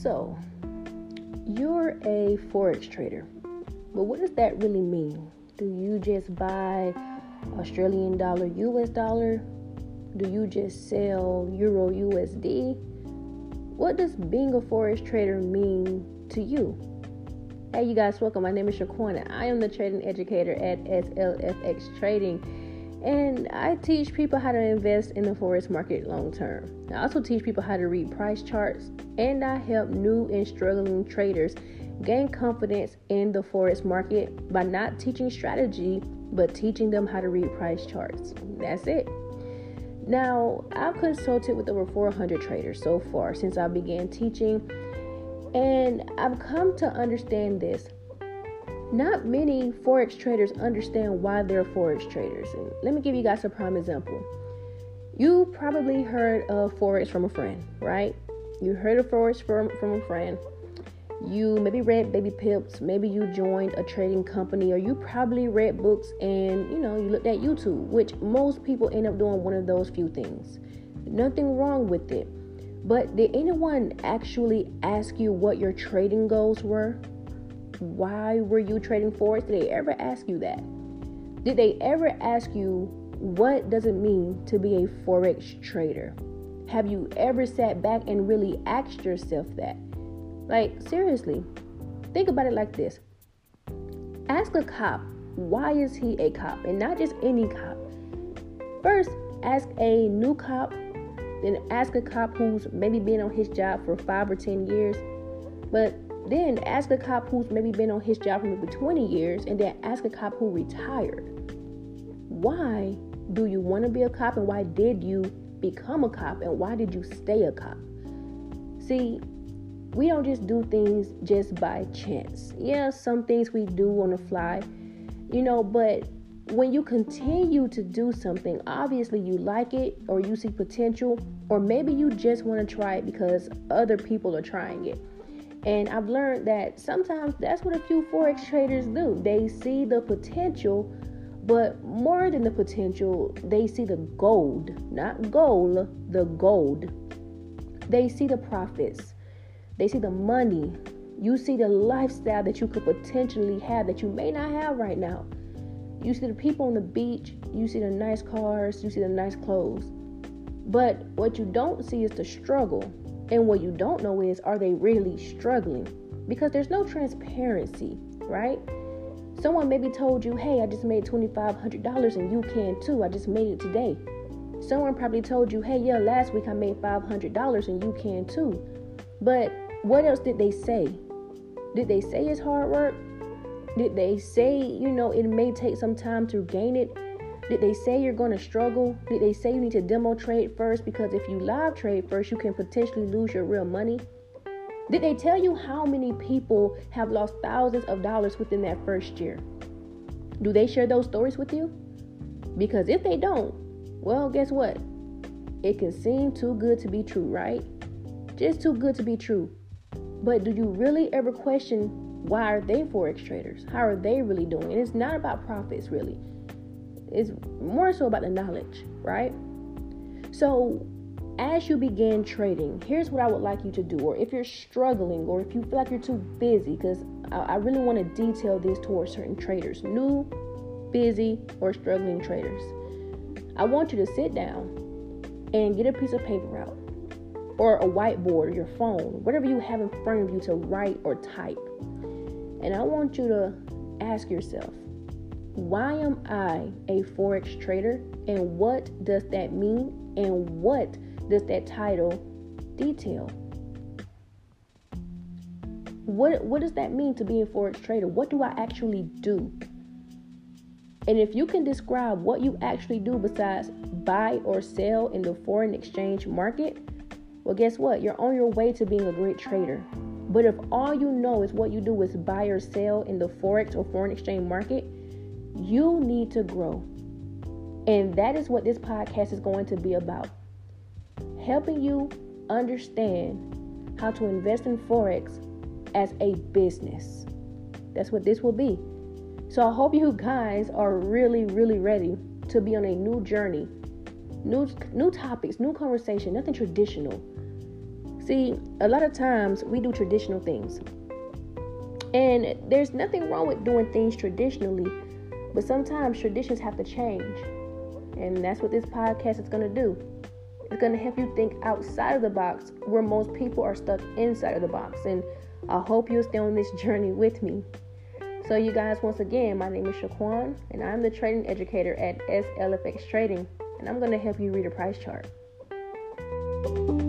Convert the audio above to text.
So, you're a Forex trader, but what does that really mean? Do you just buy Australian dollar, US dollar? Do you just sell Euro, USD? What does being a Forex trader mean to you? Hey, you guys, welcome. My name is Shaquana. I am the trading educator at SLFX Trading, and I teach people how to invest in the Forex market long term. I also teach people how to read price charts, and I help new and struggling traders gain confidence in the Forex market by not teaching strategy, but teaching them how to read price charts. That's it. Now, I've consulted with over 400 traders so far since I began teaching, and I've come to understand this. Not many Forex traders understand why they're Forex traders. And let me give you guys a prime example. You probably heard of Forex from a friend, right? You heard of Forex from a friend. You maybe read Baby Pips, maybe you joined a trading company, or you probably read books and, you looked at YouTube, which most people end up doing one of those few things. Nothing wrong with it. But did anyone actually ask you what your trading goals were? Why were you trading Forex? Did they ever ask you that? Did they ever ask you what does it mean to be a Forex trader? Have you ever sat back and really asked yourself that? Like, seriously, think about it like this. Ask a cop, why is he a cop? And not just any cop. First, ask a new cop, then ask a cop who's maybe been on his job for 5 or 10 years. But then ask a cop who's maybe been on his job for maybe 20 years, and then ask a cop who retired. Why do you want to be a cop, and why did you become a cop, and why did you stay a cop? See, we don't just do things just by chance. Yeah, some things we do on the fly, but when you continue to do something, obviously you like it, or you see potential, or maybe you just want to try it because other people are trying it. And I've learned that sometimes that's what a few Forex traders do. They see the potential, but more than the potential, they see the gold, not gold, the gold. They see the profits. They see the money. You see the lifestyle that you could potentially have that you may not have right now. You see the people on the beach. You see the nice cars. You see the nice clothes. But what you don't see is the struggle. And what you don't know is, are they really struggling? Because there's no transparency, right? Someone maybe told you, hey, I just made $2,500 and you can too. I just made it today. Someone probably told you, hey, yeah, last week I made $500 and you can too. But what else did they say? Did they say it's hard work? Did they say, it may take some time to gain it? Did they say you're going to struggle? Did they say you need to demo trade first? Because if you live trade first, you can potentially lose your real money. Did they tell you how many people have lost thousands of dollars within that first year? Do they share those stories with you? Because if they don't, well, guess what? It can seem too good to be true, right? Just too good to be true. But do you really ever question, why are they Forex traders? How are they really doing? And it's not about profits, really. It's more so about the knowledge, right? So as you begin trading, here's what I would like you to do. Or if you're struggling, or if you feel like you're too busy, because I really want to detail this towards certain traders, new, busy, or struggling traders. I want you to sit down and get a piece of paper out, or a whiteboard, or your phone, whatever you have in front of you to write or type. And I want you to ask yourself, why am I a Forex trader? And what does that mean? And what does that title detail? What does that mean to be a Forex trader? What do I actually do? And if you can describe what you actually do besides buy or sell in the foreign exchange market, well, guess what? You're on your way to being a great trader. But if all you know is what you do is buy or sell in the Forex or foreign exchange market, you need to grow. And that is what this podcast is going to be about. Helping you understand how to invest in Forex as a business. That's what this will be. So I hope you guys are really, really ready to be on a new journey. New topics, new conversation, nothing traditional. See, a lot of times we do traditional things. And there's nothing wrong with doing things traditionally, but sometimes traditions have to change. And that's what this podcast is going to do. It's going to help you think outside of the box where most people are stuck inside of the box. And I hope you'll stay on this journey with me. So you guys, once again, my name is Shaquan, and I'm the trading educator at SLFX Trading. And I'm going to help you read a price chart.